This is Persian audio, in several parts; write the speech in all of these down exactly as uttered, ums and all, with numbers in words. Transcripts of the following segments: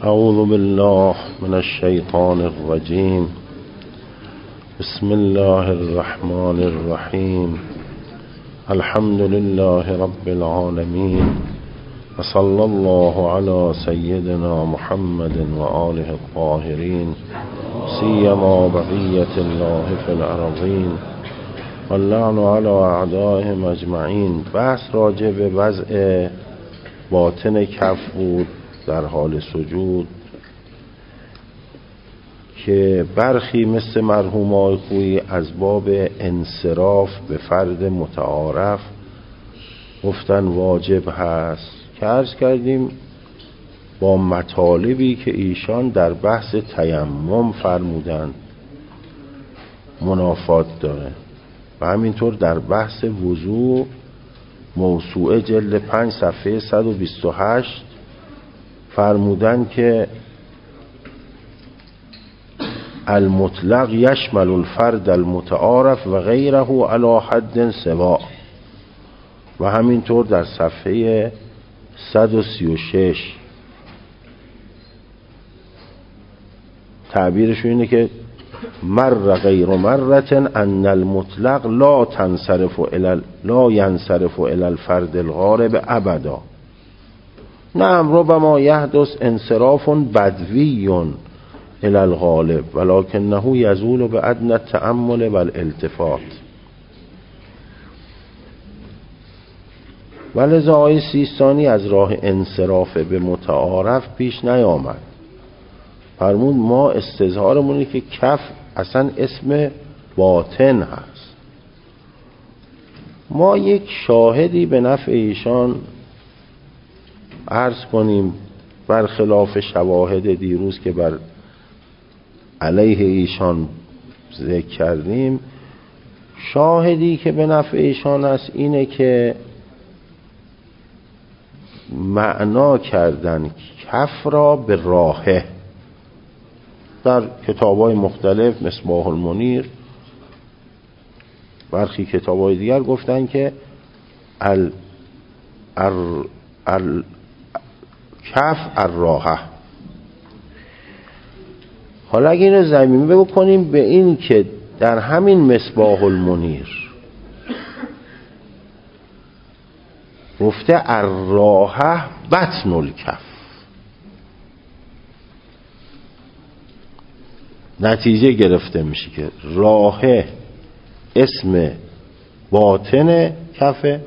اعوذ بالله من الشیطان الرجیم. بسم الله الرحمن الرحیم. الحمد لله رب العالمین و صلی الله علی سیدنا محمد و آله الطاهرین سیما بقیة الله فی الارضین و اللعن علی اعدائهم اجمعین. بحث راجع به وضع باطن کف بود در حال سجود که برخی مثل مرحوم آقای خویی از باب انصراف به فرد متعارف گفتن واجب هست که عرض کردیم با مطالبی که ایشان در بحث تیمم فرمودن منافات داره و همینطور در بحث وضو موسوعه جلد پنج صفحه صد و بیست و هشت فرمودن که المطلق یشمل الفرد المتعارف و غیره علی حد سواء و همینطور در صفحه صد و سی و شش تعبیرش اینه که مر غیر مرة ان المطلق لا تنصرف الى لا ينصرف الى الفرد الغالب ابدا. نعم ربما يحدث انصراف بدوی الى الغالب ولكنه يزول بأدنى التأمل والالتفات. ولذا آقای سیستانی از راه انصراف به متعارف پیش نیامد. فرمود ما استظهارمونه که کف اصلا اسم باطن هست. ما یک شاهدی به نفع ایشان عرض کنیم برخلاف شواهد دیروز که بر علیه ایشان ذکر کردیم. شاهدی که به نفع ایشان است اینه که معنا کردن کف را به راهه. در کتاب‌های مختلف مصباح المنیر برخی کتاب‌های دیگر گفتن که ال ال ال کف الراحه. حالا اگه اینو زمینه بکنیم به این که در همین مصباح المنیر گفته الراحه بطن الکف، نتیجه گرفته میشه که راحه اسم باطن کفه،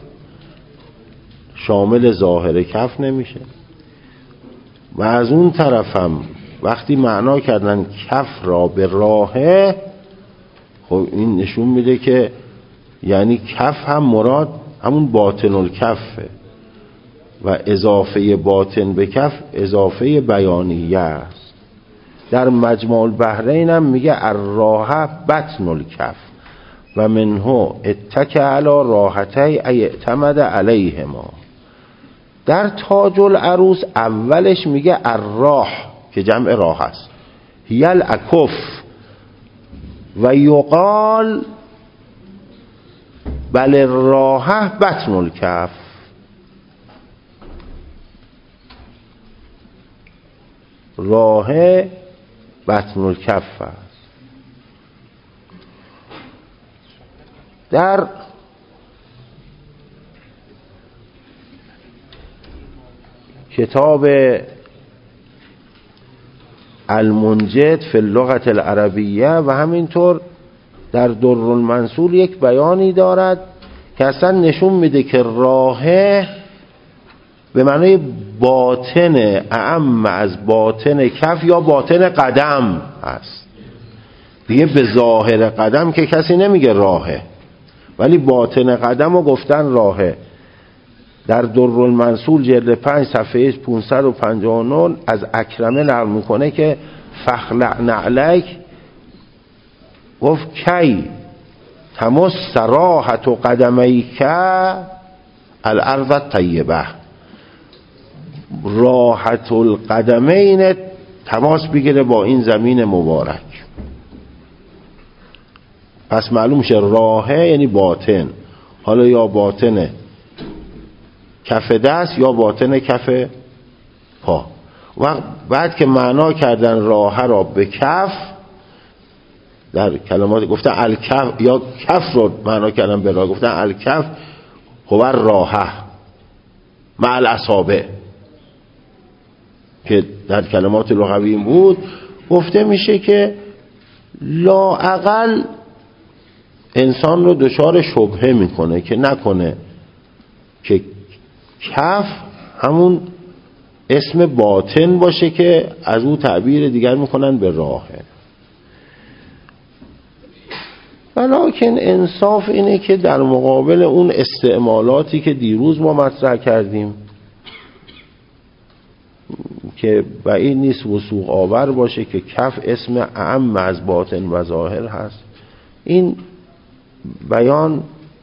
شامل ظاهر کف نمیشه. و از اون طرفم وقتی معنا کردن کف را به راهه، خب این نشون میده که یعنی کف هم مراد همون باطن الکفه و اضافه باطن به کف اضافه بیانیه است. در مجمع البحرین هم میگه الراحه بطن الکف و منه اتکا علی راحتی ای اعتمد علیهما. در تاج العروس اولش میگه الراح که جمع راح است، هی الاکف و یقال بل الراحه بطن الکف. راحه بطن الکف است. در کتاب المنجد فی اللغة العربیه و همینطور در در المنصور یک بیانی دارد که اصلا نشون میده که راهه به معنی باطن اعم از باطن کف یا باطن قدم هست. دیگه به ظاهر قدم که کسی نمیگه راهه، ولی باطن قدم رو گفتن راهه. در در المنصور جلد پنج صفحه پانصد و پنجاه و نه از اکرمه نقل میکنه که فخلع نعلک گفت کی تمس راحت و قدمیک الارض الطیبه. راحت القدمین تماس بگیره با این زمین مبارک. پس معلوم شه راهه یعنی باطن، حالا یا باطن کف دست یا باطن کف پا. و بعد که معنا کردن راه را به کف، در کلمات گفتن الکف یا کف رو معنا کردن به راه، گفتن الکف هو راحه مع الاصابع که در کلمات لغوی بود. گفته میشه که لااقل انسان رو دچار شبهه میکنه که نکنه که کف همون اسم باطن باشه که از او تعبیر دیگر میکنن به راهه. ولیکن انصاف اینه که در مقابل اون استعمالاتی که دیروز ما مطرح کردیم که بعید نیست وثوق آور باشه که کف اسم اعم از باطن و ظاهر هست، این بیان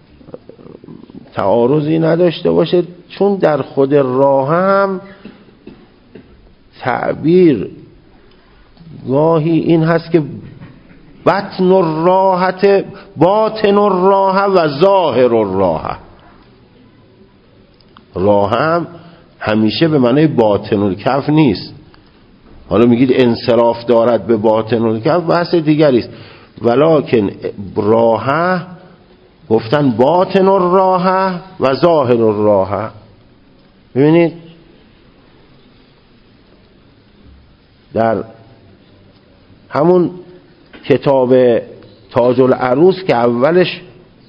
تعارضی نداشته باشه، چون در خود راه هم تعبیر گاهی این هست که بطن الراحت باطن الراه و ظاهر الراه. راه هم همیشه به معنی باطن الکف نیست. حالا میگید انصراف دارد به باطن الکف، بحث دیگری است. ولکن راه گفتن باطن الراه و ظاهر الراه. ببینید در همون کتاب تاج العروس که اولش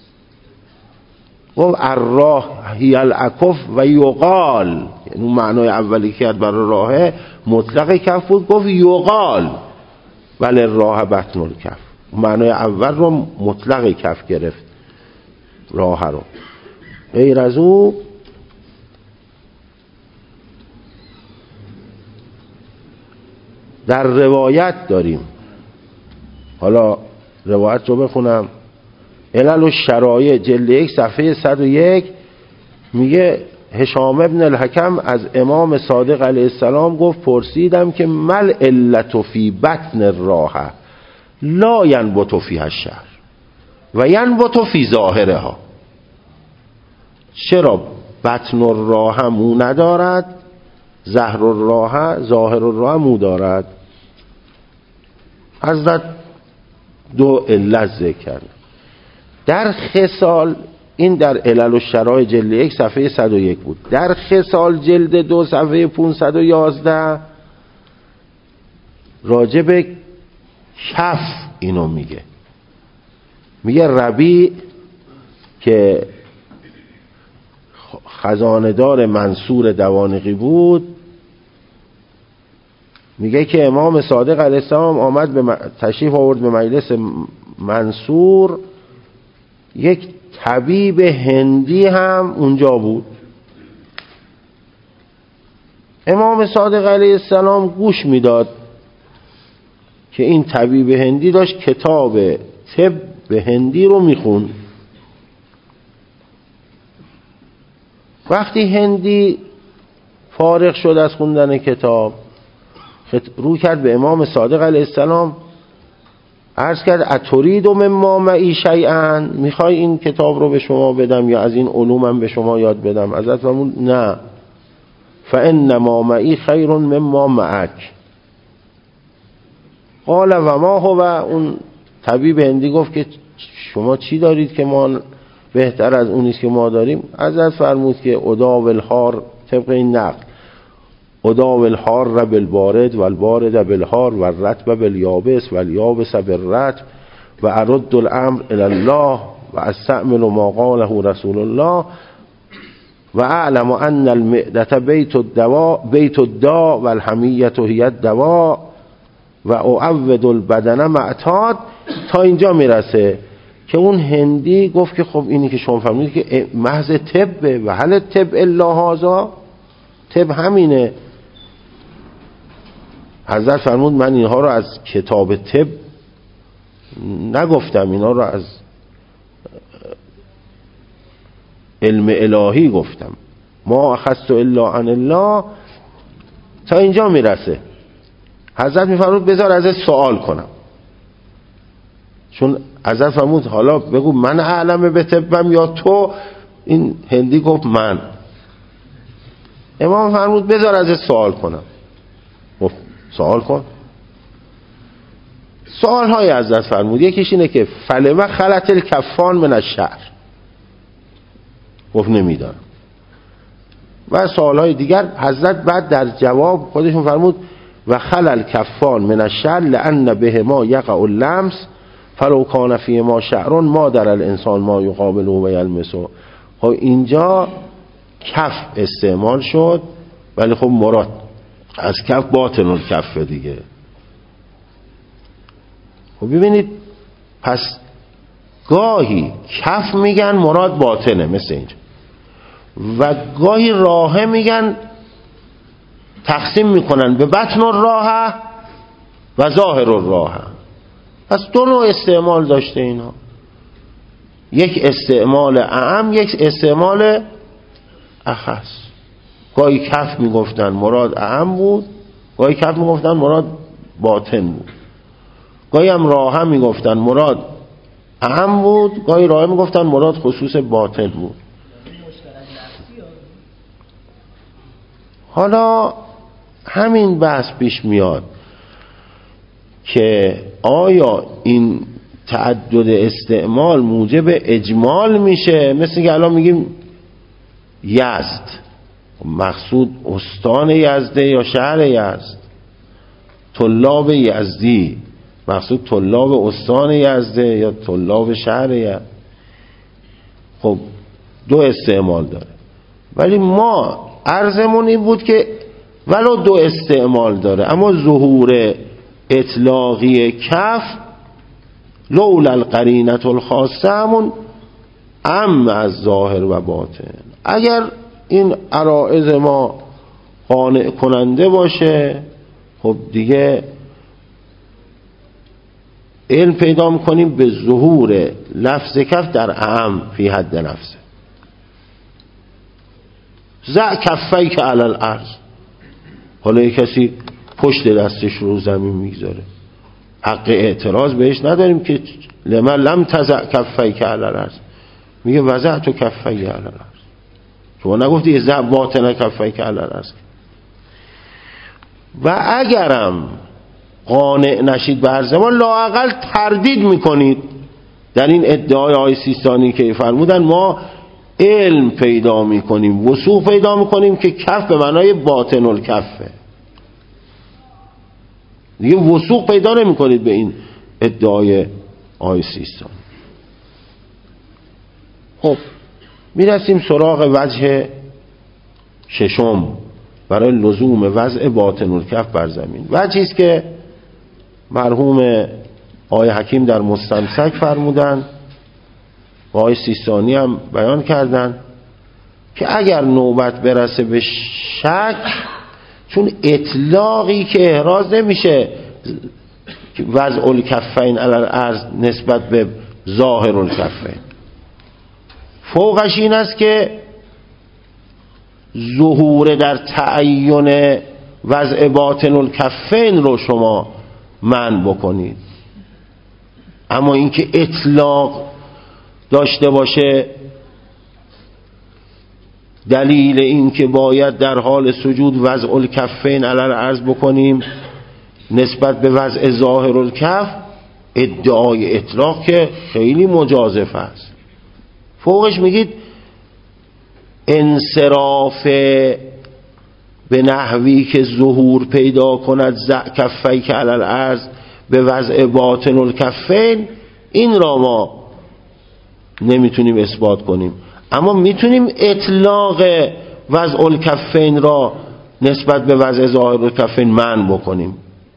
گفت الراه هی الاکف و یقال، یعنی اون معنای اولی که برای راه مطلق کف بود، گفت یقال ولی راه بطن الکف، معنای اول رو مطلق کف گرفت راه رو. غیر از او در روایت داریم، حالا روایت رو بخونم. علل الشرایع جلد یک صفحه صد و یک میگه هشام ابن الحکم از امام صادق علیه السلام گفت پرسیدم که مل علت فی بطن الراه لا ینبت فیها الشعر و ینبت فی ظاهرها، چرا بطن الراه مو ندارد، ظهر الراه ظاهر الراه مو دارد؟ حضرت دو علت ذکر کرد. در خصال، این در علل الشرایع جلد یک صفحه صد و یک بود. در خصال جلد دو صفحه پانصد و یازده راجب کف اینو میگه. میگه ربیع که خزاندار منصور دوانقی بود، میگه که امام صادق علیه السلام آمد به تشریف آورد به مجلس منصور، یک طبیب هندی هم اونجا بود. امام صادق علیه السلام گوش میداد که این طبیب هندی داشت کتاب طب هندی رو میخوند. وقتی هندی فارغ شد از خوندن کتاب، رو کرد به امام صادق علیه السلام، عرض کرد اترید و مما معی شیئا، میخوای این کتاب رو به شما بدم یا از این علومم به شما یاد بدم؟ حضرت فرمود نه، فانما معی خیر مما معک. قال و ما هو، اون طبیب هندی گفت که شما چی دارید که ما بهتر از اونیست که ما داریم؟ حضرت فرمود که اداو الحار، طبق این نقل، اداو الحار بالبارد و البارد بالحار و الرطب بالیابس و الیابس بالرطب و ارد الامر الی الله و استعمل ما قاله رسول الله و اعلم ان المعدة بیت الدواء بیت الداء و الحمیة هی الدواء و اعود البدن معتاد. تا اینجا میرسه که اون هندی گفت که خب اینی که شما فهمید که محض طبه و هل طب الا هذا، طب همینه. حضرت فرمود من اینها رو از کتاب طب نگفتم، اینا رو از علم الهی گفتم، ما اخذت الا عن الله. تا اینجا میرسه. حضرت میفرمود بذار ازت سوال کنم، چون حضرت فرمود حالا بگو من اعلم به طبم یا تو؟ این هندی گفت من. امام فرمود بذار ازت سوال کنم. سوال کن. سوال های حضرت فرمود یکیش اینه که فلما خلط الکفان من الشعر، گفت نمیدانم. و سوال های دیگر حضرت بعد در جواب خودشون فرمود و خلل کفان من الشعر لان بهما یقع اللمس فلو کان فیهما شعر ما در الانسان ما یقابله و یلمسه. خب اینجا کف استعمال شد ولی خب مراد از کف باطن الکف دیگه. خب ببینید پس گاهی کف میگن مراد باطنه مثل اینجا، و گاهی راهه میگن تقسیم میکنن به بطن الراهه و ظاهر الراهه. پس دو نوع استعمال داشته اینا، یک استعمال اعم یک استعمال اخص. گاهی کف میگفتن مراد اعم بود، گاهی کف میگفتن مراد باطن بود، گاهی هم راهه میگفتن مراد اعم بود، گاهی راهه میگفتن مراد خصوص باطن بود. حالا همین بحث پیش میاد که آیا این تعدد استعمال موجب اجمال میشه؟ مثل که الان میگیم یزد، مقصود استان یزده یا شهر یزد. طلاب یزدی، مقصود طلاب استان یزده یا طلاب شهر یزد. خب دو استعمال داره، ولی ما عرضمون این بود که ولو دو استعمال داره اما ظهور اطلاقی کف لولا القرینة الخاصه همون ام از ظاهر و باطن. اگر این عرائض ما قانع کننده باشه خب دیگه علم پیدا میکنیم به ظهور لفظ کف در اعم فی حد نفسه. زع کفیک علی الارض، حالا یک کسی پشت دستش رو زمین میگذاره، حق اعتراض بهش نداریم که لمن لم تزع کفیک علی الارض، میگه وضعت کفیک علی الارض. شما نگفتی زع باطن کفیک علی الارض. و اگرم قانع نشید به هر زمان لااقل تردید میکنید در این ادعای آقای سیستانی که فرمودن ما علم پیدا میکنیم، وثوق پیدا میکنیم که کف به معنای باطن الکفه. دیگه وثوق پیدا نمیکنید به این ادعای آقای سیستانی. خب میرسیم سراغ وجه ششم برای لزوم وضع باطن الکف بر زمین. وجهی است که مرحوم آقای حکیم در مستمسک فرمودن و آقای سیستانی هم بیان کردن که اگر نوبت برسه به شک، چون اطلاقی که احراز نمیشه وضع الکفین علی الارض نسبت به ظاهر الکفین، فوقش این است که ظهور در تعین وضع باطن الکفین رو شما منع بکنید. اما اینکه اطلاق داشته باشه دلیل این که باید در حال سجود وضع الکفین علی الارض بکنیم نسبت به وضع ظاهر الکف، ادعای اطلاق که خیلی مجازف است. فوقش میگید انصراف به نحوی که ظهور پیدا کند زع کفیک علی الارض به وضع باطن الکفین، این را ما نمیتونیم اثبات کنیم، اما میتونیم اطلاق وضع الکفین را نسبت به وضع ظاهر الکفین منع بکنیم.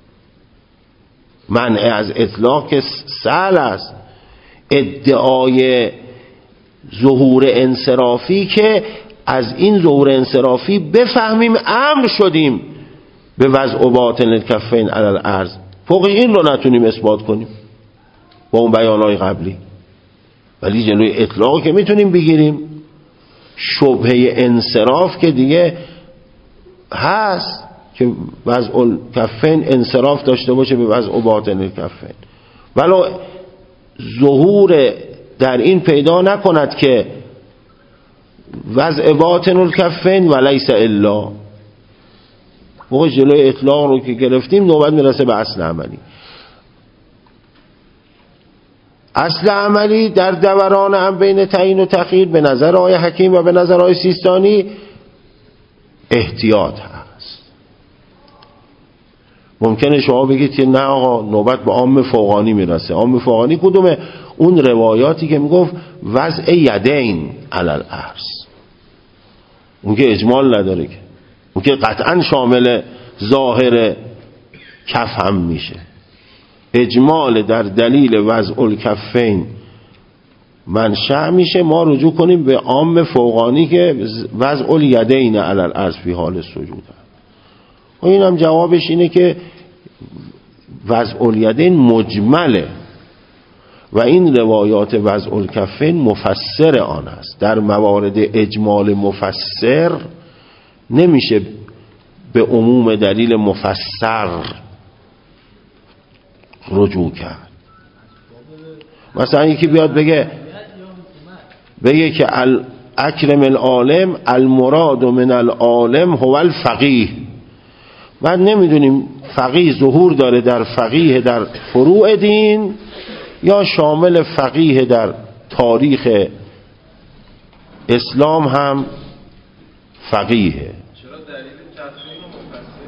منع از اطلاق که سهل است، ادعای ظهور انصرافی که از این ظهور انصرافی بفهمیم امر شدیم به وضع باطن الکفین علی الارض، فوق این رو نتونیم اثبات کنیم با اون بیانهای قبلی، ولی جلوی اطلاق که میتونیم بگیریم. شبهه انصراف که دیگه هست که وضع الکفین انصراف داشته باشه به وضع باطن الکفین، ولو ظهور در این پیدا نکند که وضع باطن الکفین و لیس الا، و موقع جلوی اطلاق رو که گرفتیم نوبت میرسه به اصل عملی. اصل عملی در دوران هم بین تعیین و تخییر به نظر آقای حکیم و به نظر آقای سیستانی احتیاط هست. ممکنه شما بگید که نه آقا نوبت به عام فوقانی میرسه. عام فوقانی کدومه؟ اون روایاتی که میگفت وضع یدین علی الارض، اون که اجمال نداره که، اون که قطعا شامل ظاهر کف هم میشه. اجمال در دلیل وضع الکفین منشأ میشه ما رجوع کنیم به عام فوقانی که وضع الیدین علی الارض فی حال سجود. و این هم جوابش اینه که وضع الیدین مجمله و این روایات وضع الکفین مفسر آن است. در موارد اجمال مفسر نمیشه به عموم دلیل مفسر رجوع کرد. مثلا یکی بیاد بگه بگه که اکرم العالم المراد من العالم هو الفقیه، بعد نمیدونیم فقیه ظهور داره در فقیه در فروع دین یا شامل فقیه در تاریخ اسلام هم فقیه. چرا دلیل تفسیر مفسر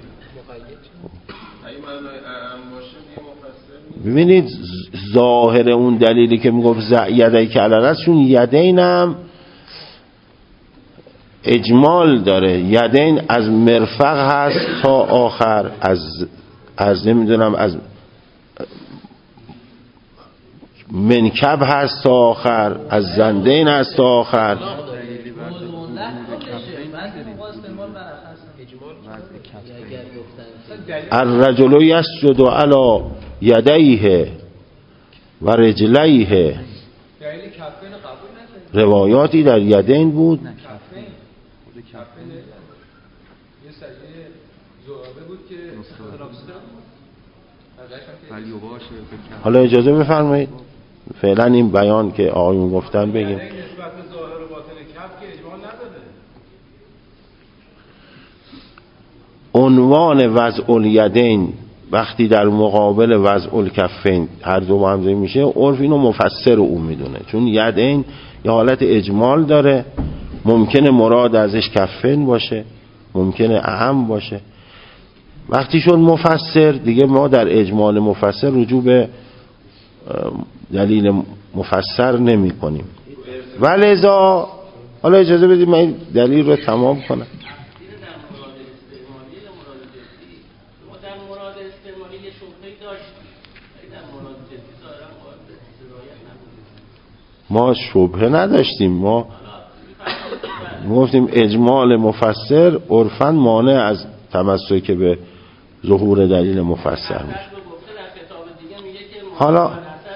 میگه؟ ببینید ظاهر اون دلیلی که میگفت یدی که علل است، چون یدین هم اجمال داره. یدین از مرفق هست تا آخر، از از نمیدونم از منکب هست تا آخر، از زندین هست تا آخر. الرجل یسجد علی یدیه و رجلیه، روایاتی در یدین بود. حالا اجازه بفرمایید فعلا این بیان که آقایون گفتن بگیم. عنوان وضع الیدین وقتی در مقابل وضع الکفین هر دو با هم میشه، عرف اینو مفسر او میدونه، چون یدین یه حالت اجمال داره، ممکنه مراد ازش کفین باشه، ممکنه اهم باشه. وقتی شد مفسر دیگه ما در اجمال مفسر رجوع به دلیل مفسر نمی کنیم. ولذا حالا اجازه بدید من این دلیل رو تمام کنم. ما شبهه نداشتیم، ما گفتیم اجمال مفسر عرفاً مانع از تمسک به ظهور دلیل مفسر میشه. حالا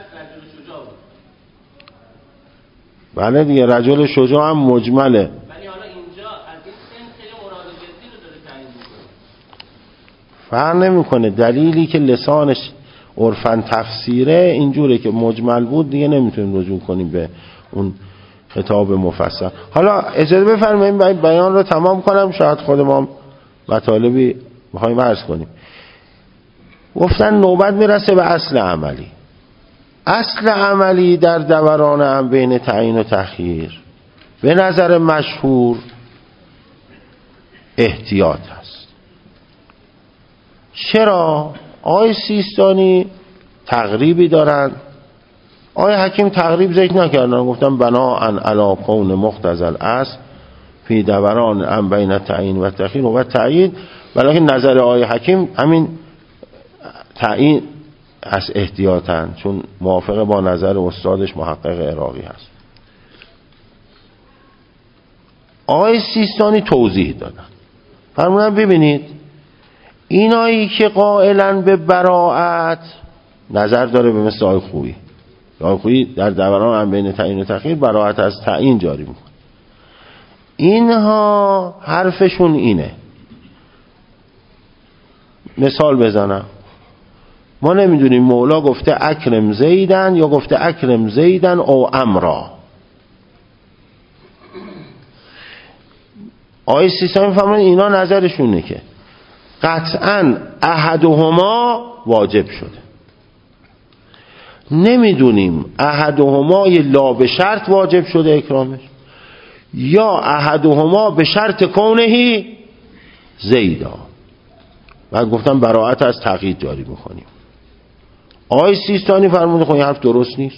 بله دیگه رجل شجاع هم مجمله، ولی حالا اینجا از این سن خیلی مراد جدی رو داره تعیین میکنه. فرق نمیکنه، دلیلی که لسانش عرفاً تفسیره اینجوره که مجمل بود دیگه نمیتونیم رجوع کنیم به اون خطاب مفسر. حالا اجازه بفرمایید بیان رو تمام کنم، شاید خود ما مطالبی بخوایم عرض کنیم. گفتن نوبت میرسه به اصل عملی. اصل عملی در دوران هم بین تعیین و تخییر به نظر مشهور احتیاط هست. چرا؟ آقای سیستانی تقریبی دارن، آقای حکیم تقریب ذکر نکردن، گفتن بناءً علی کون مقتضی الاصل فی دوران هم بین تعیین و تخییر و تعیین، ولی نظر آقای حکیم همین تعیین از احتیاطن، چون موافق با نظر استادش محقق عراقی هست. آقای سیستانی توضیح دادن، فرمودن ببینید اینایی که قائلن به براءت نظر داره به مثل آقای خویی. آقای خویی در دوران هم بین تعیین و تخییر براءت از تعیین جاری میکنه. اینها حرفشون اینه، مثال بزنم، ما نمیدونیم مولا گفته اکرم زیدن یا گفته اکرم زیدن او امرا. آقای سیستانی میفهمن اینا نظرشونه که قطعا احدهما واجب شده. نمیدونیم احدهما لا به شرط واجب شده اکرامش یا احدهما به شرط کونهی زیدا. بعد گفتم براءت از تقیید جاری میکنیم. آقای سیستانی فرموده خب این حرف درست نیست،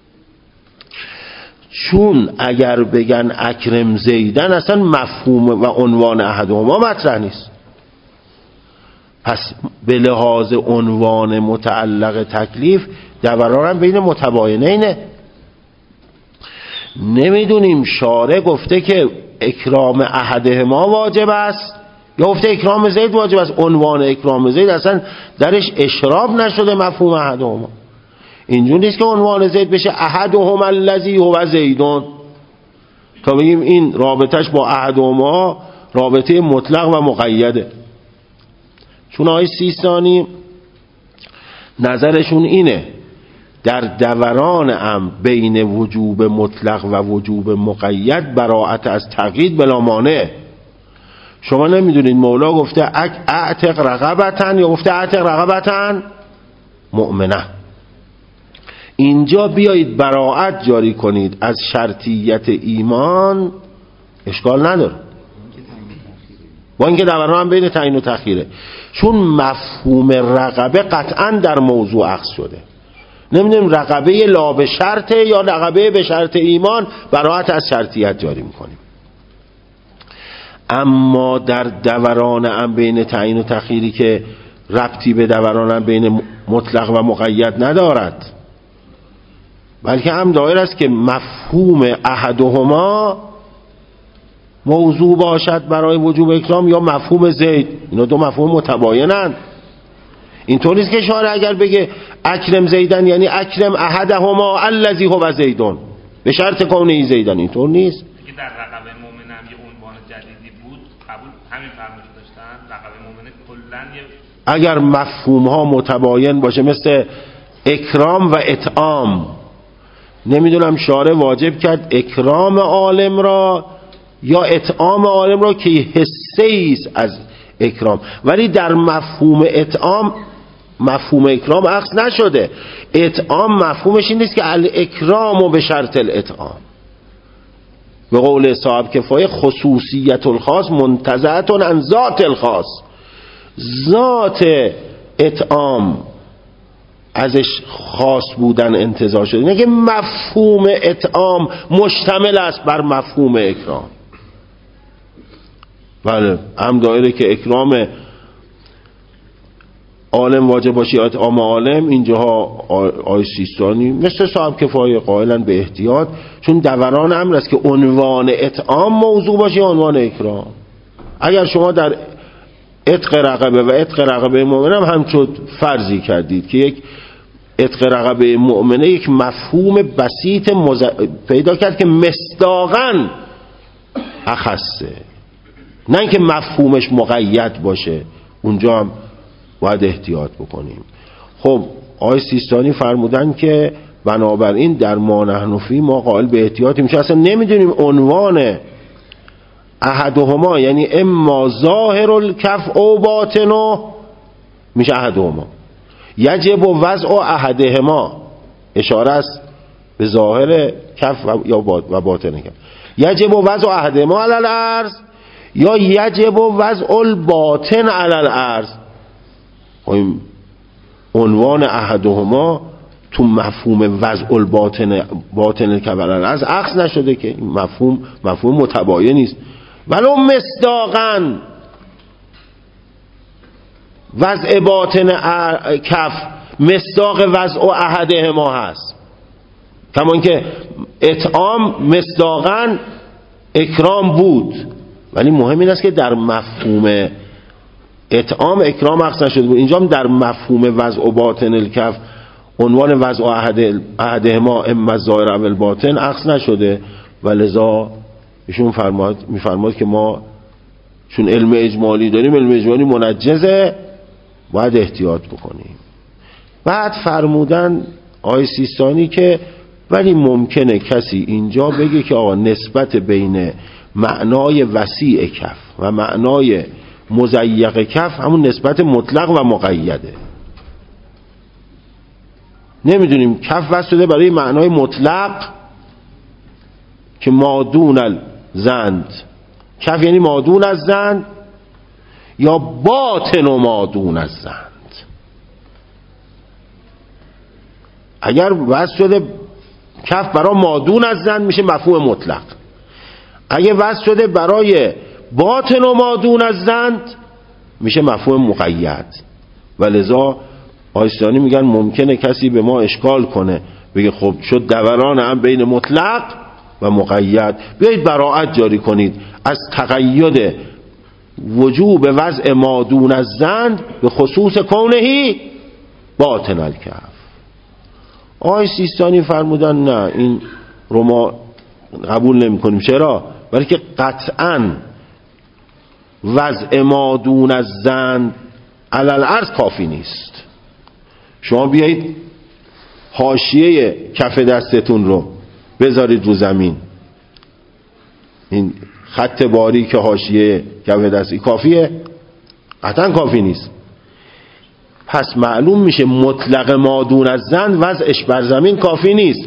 چون اگر بگن اکرم زیدن اصلا مفهوم و عنوان احدهما مطرح نیست، پس به لحاظ عنوان متعلق تکلیف دوران بین متباینینه. نمیدونیم شارع گفته که اکرام احدهما واجب است یا گفته اکرام زید واجب است. عنوان اکرام زید اصلا درش اشراف نشده مفهوم احدهما. اینجور نیست که عنوان زید بشه احدهما الذی هو زیدون تا بگیم این رابطش با احدهما رابطه مطلق و مقیده. چون آقای سیستانی نظرشون اینه در دوران امر بین وجوب مطلق و وجوب مقید براءت از تقیید بلا مانع. شما نمیدونید مولا گفته اعتق رقبتن یا گفته اعتق رقبتن مؤمنه. اینجا بیایید براءت جاری کنید از شرطیت ایمان اشکال نداره، با اینکه دوران هم بین تعیین و تخییره، چون مفهوم رقبه قطعا در موضوع عکس شده. نمیدونیم رقبه لا به شرطه یا رقبه به شرط ایمان، براءت از شرطیت جاری میکنیم. اما در دوران هم بین تعیین و تخییری که ربطی به دوران هم بین مطلق و مقید ندارد، بلکه هم دایر است که مفهوم احدهما موضوع باشد برای وجوب اکرام یا مفهوم زید. اینا دو مفهوم متباینند. اینطور نیست که شارع اگر بگه اکرم زیدن یعنی اکرم احدهما الذی هو زیدون به شرط کونه زیدن، اینطور نیست. دیگه در رقبه مؤمن هم یه عنوان جدیدی بود، قبول همین فرمایش داشتن رقبه مؤمن کلا یه اگر مفهوم ها متباین باشه مثل اکرام و اطعام. نمیدونم شارع واجب کرد اکرام عالم را یا اطعام عالم را که حصه ایست از اکرام، ولی در مفهوم اطعام مفهوم اکرام عکس نشده. اطعام مفهومش این نیست که الاکرام به شرط الاطعام. به قول صاحب کفایه خصوصیت الخاص منتزعه عن ذات الخاص. ذات اطعام ازش خاص بودن انتزاع شده، اینه که مفهوم اطعام مشتمل است بر مفهوم اکرام. بله هم دایره که اکرام عالم واجب باشه یا اطعام عالم، اینجاها آی سیستانی مثل صاحب کفایه قائلن به احتیاط، چون دوران امر است که عنوان اطعام موضوع باشه یا عنوان اکرام. اگر شما در عتق رقبه و عتق رقبه مؤمنه هم همچون فرضی کردید که یک عتق رقبه مؤمنه یک مفهوم بسیط مز... پیدا کرد که مصداقاً اخصه، نه اینکه مفهومش مقید باشه، اونجا هم باید احتیاط بکنیم. خب آقای سیستانی فرمودن که بنابراین در ما نحن فی ما قائل به احتیاطی میشه. اصلا نمیدونیم عنوان احدهما یعنی اما ظاهر الکف او باطنو میشه احدهما، یجب و وضع احدهما اشاره است به ظاهر کف یا و باطن کف. یجب و وضع احدهما علی الارض یا یجب و وضع الباطن علی الارض. عنوان احدهما تو مفهوم وضع الباطن باطن کف علی الارض عکس نشده که این مفهوم مفهوم متباین نیست، ولو مصداقاً وضع باطن کف مصداق وضع احدهما هست، کمان که اطعام مصداقاً اکرام بود، ولی مهم این است که در مفهوم اطعام اکرام عکس نشده بود. اینجا هم در مفهوم وضع باطن الکف عنوان وضع احدهما اما الظاهر او الباطن عکس نشده و لذا ایشون فرماد میفرماد که ما چون علم اجمالی داریم، علم اجمالی منجزه، باید احتیاط بکنیم. بعد فرمودن آقای سیستانی که ولی ممکنه کسی اینجا بگه که آقا نسبت بین معنای وسیع کف و معنای مضیق کف همون نسبت مطلق و مقیده. نمیدونیم کف وصل شده برای معنای مطلق که مادون الزند، کف یعنی مادون از زند، یا باطن و مادون از زند. اگر وصل شده کف برای مادون از زند میشه مفهوم مطلق، اگه وصل شده برای باطن و مادون از زند میشه مفهوم مقید. و لذا آیستانی میگن ممکنه کسی به ما اشکال کنه بگه خب شد دوران هم بین مطلق و مقید، بیایید براءت جاری کنید از تقید وجوب وضع مادون از زند به خصوص کونهی باطن الکف. آقای سیستانی فرمودن نه این رو ما قبول نمی کنیم. چرا؟ برای که قطعاً وضع مادون از زند علل عرض کافی نیست. شما بیایید حاشیه کف دستتون رو بذارید رو زمین، این خط باری که حاشیه کف دستی کافیه؟ قطعا کافی نیست. پس معلوم میشه مطلق مادون از زند وضعش بر زمین کافی نیست.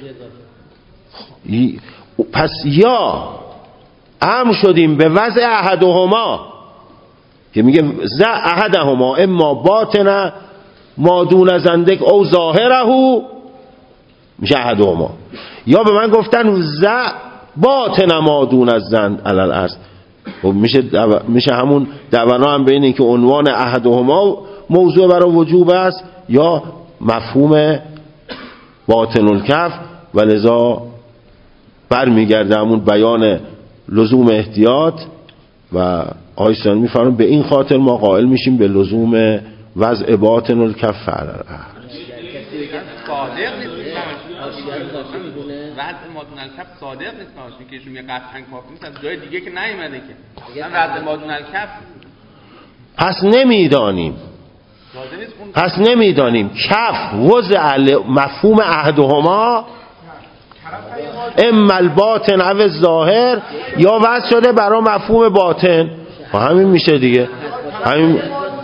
پس یا امر شدیم به وضع احدهما که میگه ز احدهما اما باطن مادون زندک او ظاهره میشه احدهما، یا به من گفتن ز باطن مادون از زند علل عرض، میشه دو... میشه همون دوران هم بین این که عنوان احدهما موضوع برای وجوب است یا مفهوم باطن الکف. و لذا برمیگرده همون بیان لزوم احتیاط و آیستان میفرمون به این خاطر ما قائل میشیم به لزوم وضع باطن الکف علل عرض. صادق نیست وضع مادون الکف صادق نیست ماشین که ایشون میگه قطعا کافی نیست، از جای دیگه که نیومده که مثلا وضع مادون الکف. پس نمیدانیم پس نمیدانیم کف وضع مفهوم احدهما اما الباطن او الظاهر یا وضع شده برای مفهوم باطن. و همین میشه دیگه، همین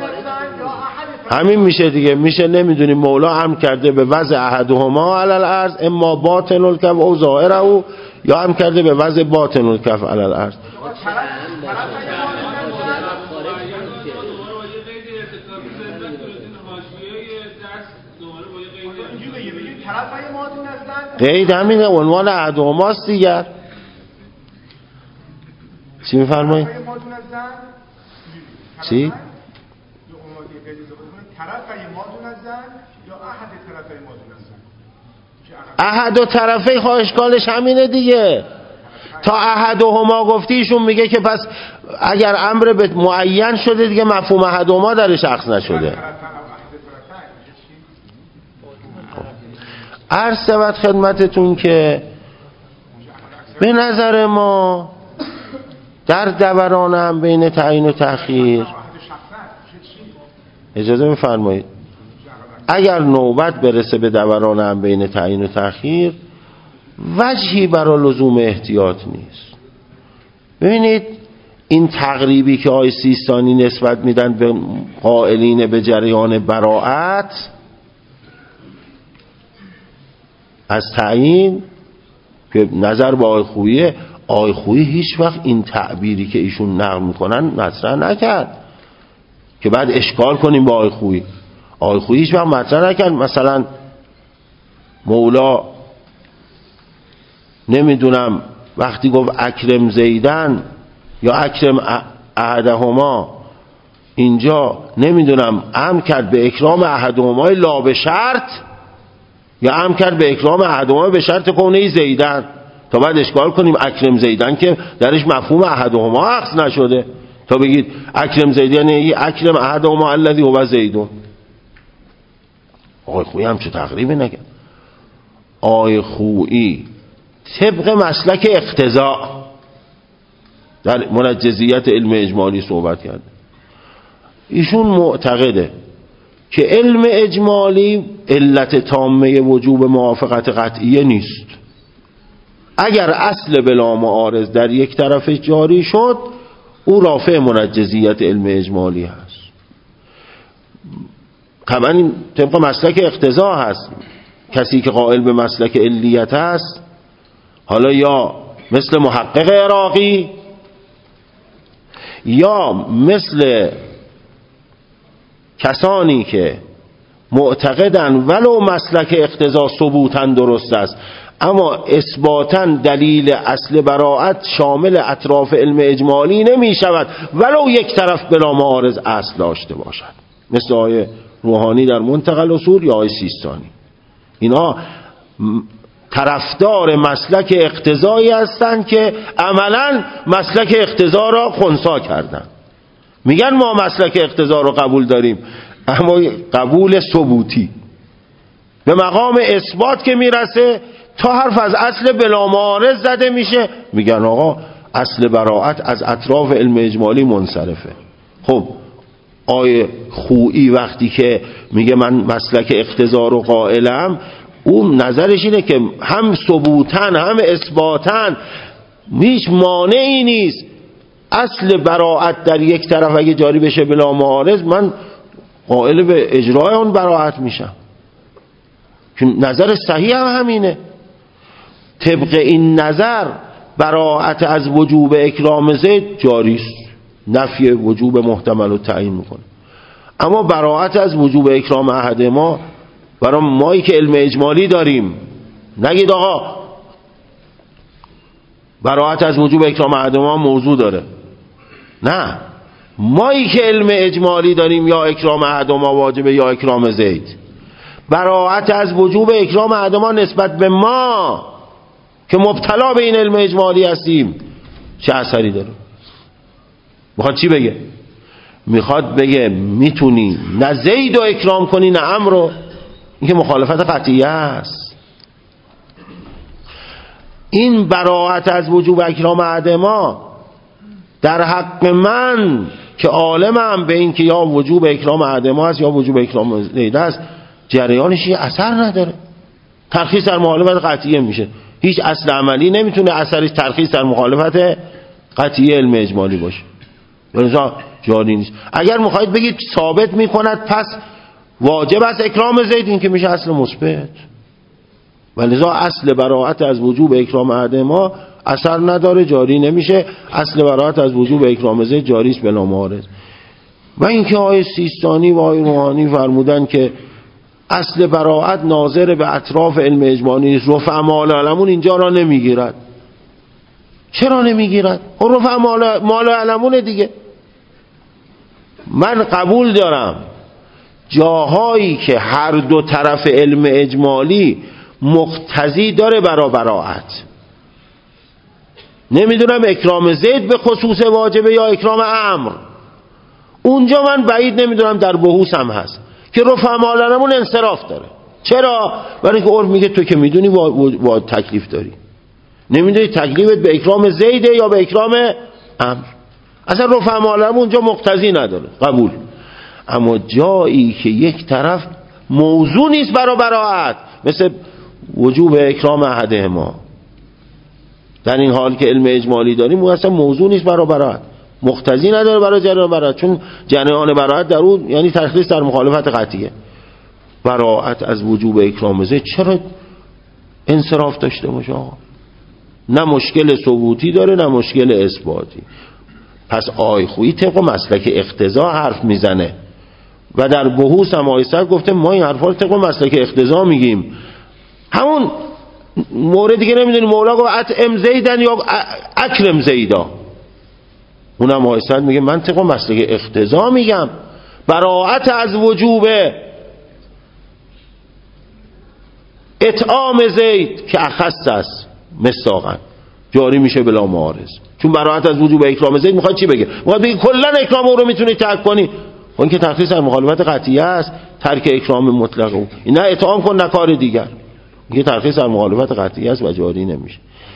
همین میشه دیگه. میشه نمیدونیم مولا هم کرده به وضع احدهما علل عرض اما باطن الکف او ظاهر او، یا هم کرده به وضع باطن الکف علل عرض. قید همینه، عنوان احدهماست دیگر. چی میفرمایید؟ چی؟ احد و طرفه اشکالش همینه دیگه. تا احدهما گفتیشون میگه که پس اگر امر به معین شده دیگه مفهوم احدهما درش اخذ نشده. عرض شود خدمتتون که به نظر ما در دوران هم بین تعیین و تأخیر، اجازه میفرمایید، اگر نوبت برسه به دوران هم بین تعیین و تأخیر وجهی برای لزوم احتیاط نیست. ببینید این تقریبی که آقای سیستانی نسبت میدن به قائلین به جریان براءت از تعیین که نظر با آقای خوییه، آقای خویی هیچ وقت این تعبیری که ایشون نقل میکنن مطرح نکرد که بعد اشکال کنیم با آقای خویی. آقای خویی هیچ وقت مطرح نکرد مثلا مولا نمیدونم وقتی گفت اکرم زیدن یا اکرم احدهما، اینجا نمیدونم امر کرد به اکرام احدهما لا به شرط یا امر کرد به اکرام احدهما به شرط کونه زیدن، تا بعد اشکال کنیم اکرم زیدن که درش مفهوم احدهما اخذ نشده، تا بگید اکرم زیدن یعنی اکرم احدهما الذی هو زیدون. آقای خویی هم چه تقریبی نکرد. آقای خویی طبق مسلک اقتضاء در منجزیت علم اجمالی صحبت کرده. ایشون معتقده که علم اجمالی علت تامه وجوب موافقت قطعیه نیست. اگر اصل بلا معارض در یک طرف جاری شد او رافع منجزیت علم اجمالی هست. طبعا این طبق مسلک اقتضا هست. کسی که قائل به مسلک علیت هست، حالا یا مثل محقق عراقی یا مثل کسانی که معتقدن ولو مسلک اقتضا ثبوتاً درست است اما اثباتاً دلیل اصل براءت شامل اطراف علم اجمالی نمی شود ولو یک طرف بلا معارض اصل داشته باشد، مثل آیه روحانی در منتقى الاصول یا آیه سیستانی. اینا طرفدار مسلک اقتضایی هستند که عملاً مسلک اقتضا را خنثی کردند. میگن ما مسلک اقتضا رو قبول داریم اما قبول ثبوتی. به مقام اثبات که میرسه تا حرف از اصل بلا معارض زده میشه، میگن آقا اصل براءت از اطراف علم اجمالی منصرفه. خب آیه خویی وقتی که میگه من مسلک اقتضا رو قائلم، اون نظرش اینه که هم ثبوتن هم اثباتن هیچ مانعی نیست اصل براءت در یک طرف اگه جاری بشه بلا معارض، من قائل به اجرای اون براءت میشم. نظر صحیح هم همینه. طبق این نظر براءت از وجوب اکرام زید جاری است، نفی وجوب محتمل رو تعیین میکنه. اما براءت از وجوب اکرام احد ما، برای مایی که علم اجمالی داریم، نگید آقا براءت از وجوب اکرام احد ما موضوع داره. نه، مایی که علم اجمالی داریم یا اکرام احد ما واجبه یا اکرام زید، براءت از وجوب اکرام احد ما نسبت به ما که مبتلا به این علم اجمالی هستیم چه اثری داره؟ میخواد چی بگه؟ میخواد بگه میتونی نه زید رو اکرام کنی نه عمرو رو. این که مخالفت قطعیه است. این براءت از وجوب اکرام احد ما در حق من که عالمم به این که یا وجوب اکرام احد ما است یا وجوب اکرام زید است، جریانش یه اثر نداره. ترخیص در مخالفت قطعیه میشه. هیچ اصل عملی نمیتونه اثرش ترخیص در مخالفت قطعیه علم اجمالی باشه. یعنی جاری نیست. اگر میخواید بگید ثابت میکند پس واجب است اکرام زید، این که میشه اصل مثبت. ولذا اصل براءت از وجوب اکرام احد ما اثر نداره، جاری نمیشه. اصل براءت از وجوب اکرام زید جاری است بلا معارض. و اینکه آیه سیستانی و آیه روحانی فرمودن که اصل براءت ناظر به اطراف علم اجمالی است، رفع مال علمون اینجا را نمیگیرد. چرا نمیگیرد؟ رفع مال علمون دیگه. من قبول دارم جاهایی که هر دو طرف علم اجمالی مقتضی داره برا براءت، نمیدونم اکرام زید به خصوص واجبه یا اکرام امر، اونجا من بعید نمیدونم در بحوث هم هست که رفع مال علمون انصراف داره. چرا؟ برای اینکه عرف میگه تو که میدونی با, با تکلیف داری، نمیدونی تکلیفت به اکرام زیده یا به اکرام امر. اصلا رفع مال علمون اونجا مقتضی نداره، قبول. اما جایی که یک طرف موضوع نیست برای براءت، مثل وجوب اکرام احدهما، در این حال که علم اجمالی داریم اون اصلا موضوع نیست برای براءت، مقتضی نداره برای جریان براءت، چون جریان براءت در اون یعنی ترخیص در مخالفت قطعیه. براءت از وجوب اکرام زید چرا انصراف داشته باشه آقا؟ نه مشکل ثبوتی داره نه مشکل اثباتی. پس آی خویی طبق مسلک اقتضا حرف میزنه و در بحوث هم آیسر گفته ما این حرفا رو طبق مسلک اقتضا میگیم. همون موردی که نمیدونی مولا گفت اطعم زیدن یا اکرم زیدا، اونم آیسر میگه من طبق مسلک اقتضا میگم براءت از وجوب اطعام زید که اخص است مصداقا جاری میشه بلا معارض، چون براءت از وجوب اکرام زید میخواد چی بگه؟ میخواد بگه کلا اکرام او رو میتونی ترک کنی. اون که تخصیص در مخالفت قطعیه است، ترک اکرام مطلق او، نه اطعام کن نه کار دیگر، این که تخصیص در مخالفت قطعیه است و جاری نمیشه.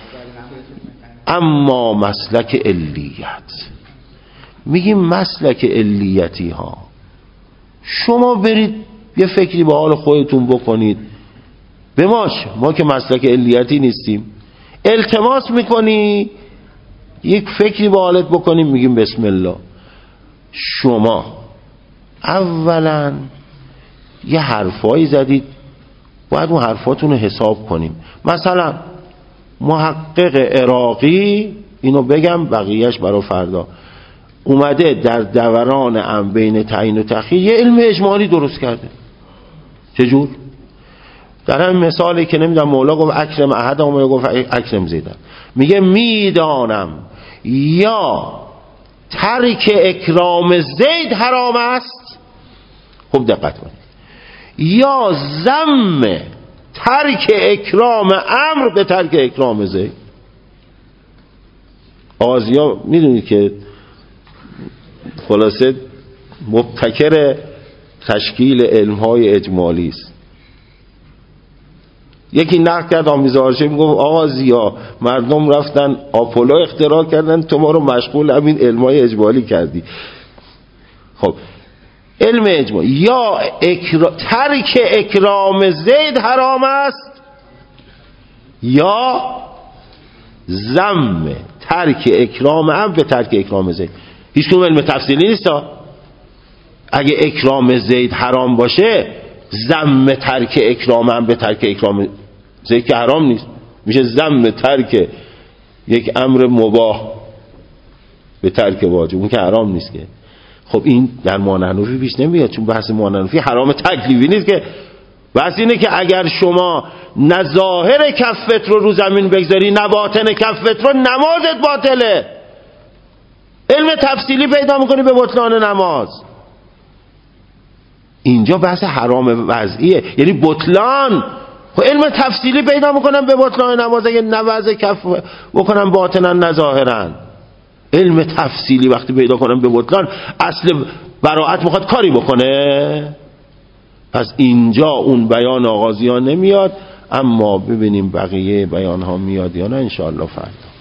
اما مسلک علیت، میگیم مسلک علیتی ها شما برید یه فکری به حال خودتون بکنید، به ماش ما که مسلک علیتی نیستیم التماس میکنی یک فکری به حالت بکنیم میگیم بسم الله. شما اولا یه حرفایی زدید، باید اون حرفاتون رو حساب کنیم. مثلا محقق عراقی، اینو بگم بقیهش برای فردا، اومده در دوران ام بین تعیین و تخییر یه علم اجمالی درست کرده. چجور؟ در همین مثالی که نمیدونم مولا گفت اکرم احد، اومده گفت اکرم زیدن، میگه میدانم یا ترک اکرام زید حرام است، خوب دقت کنید، یا ذم ترک اکرام امر به ترک اکرام زید. آزیا میدونید که خلاصه مبتکر تشکیل علمهای اجمالی است. یکی نقد کرد آمیزه هاشمی، گفت آقا زیا مردم رفتن آپولو اختراع کردن، تو ما رو مشغول همین علمهای اجمالی کردی. خب علم اجمالی یا اکرا... ترک اکرام زید حرام است، یا ذم ترک اکرام ام به ترک اکرام زید. هیچ کنون علم تفصیلی نیست ها. اگه اکرام زید حرام باشه، ذم ترک اکرام ام به ترک اکرام زید که حرام نیست، میشه ذم ترک یک امر مباح به ترک واجب، اون که حرام نیست که. خب این در مانحنفی پیش نمیاد، چون بحث مانحنفی حرام تکلیفی نیست که. بحث اینه که اگر شما نه ظاهر کفت رو رو زمین بگذاری نه باطن کفت رو، نمازت باطله. علم تفصیلی پیدا میکنی به بطلان نماز. اینجا بحث حرام وضعیه، یعنی بطلان. خب علم تفصیلی پیدا میکنن به بطلان نماز اگه نه وضع کف بکنن باطنا نه ظاهرا. علم تفصیلی وقتی پیدا کنن به بطلان، اصل براءت میخواد کاری بکنه. پس اینجا اون بیان آغازیان نمیاد، اما ببینیم بقیه بیان ها میاد یا نه ان شاء الله فردا.